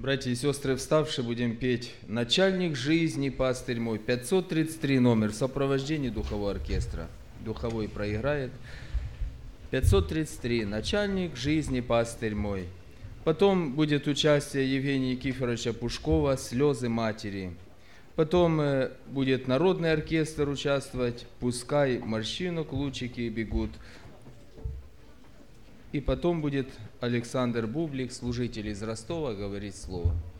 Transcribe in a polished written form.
Братья и сестры, вставшие, будем петь «Начальник жизни, пастырь мой», 533 номер, в сопровождении духового оркестра. Духовой проиграет. 533, «Начальник жизни, пастырь мой». Потом будет участие Евгения Никифоровича Пушкова «Слезы матери». Потом будет народный оркестр участвовать «Пускай морщинок лучики бегут». И потом будет Александр Бублик, служитель из Ростова, говорить слово.